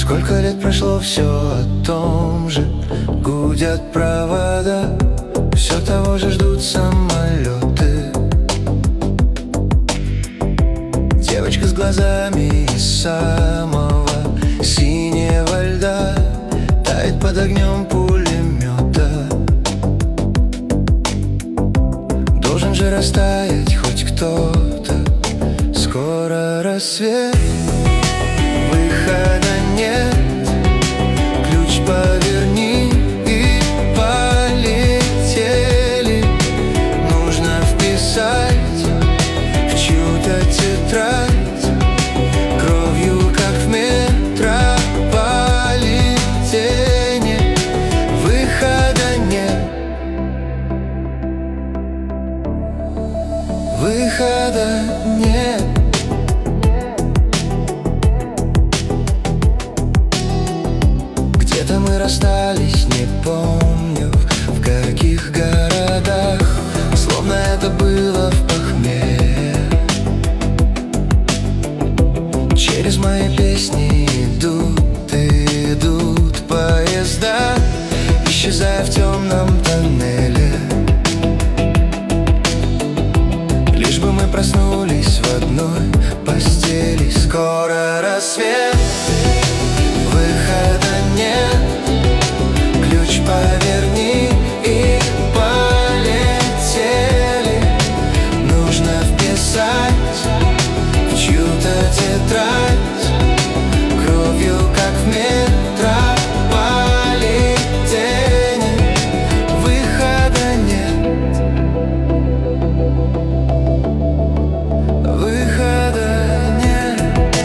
Сколько лет прошло, все о том же. Гудят провода, все того же ждут самолеты. Девочка с глазами из самого синего льда тает под огнем пулемета. Должен же растаять хоть кто-то. Скоро рассвет, выхода нет. Ключ поверни и полетели. Нужно вписать в чью-то тетрадь кровью, как в метрополитене. Выхода нет. Выхода нет. Где-то мы расстались, не помню в каких городах, словно это было в похмелье. Через мои песни идут поезда, исчезая в темном тоннеле. Лишь бы мы проснулись в одной постели. Скоро рассвет, выхода нет. Ключ поверни и полетели. Нужно вписать в чью-то тетрадь кровью, как в метрополитене. Выхода нет. Выхода нет.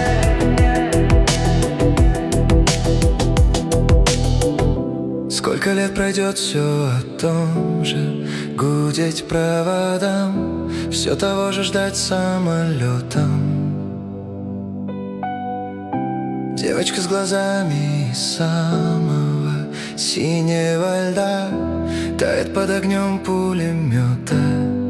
Сколько лет пройдет, все о том же. Гудеть проводам, все того же ждать самолетом. Девочка с глазами из самого синего льда тает под огнем пулемета.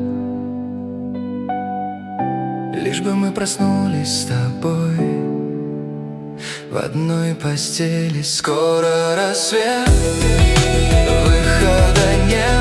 Лишь бы мы проснулись с тобой в одной постели. Скоро рассвет, выхода нет.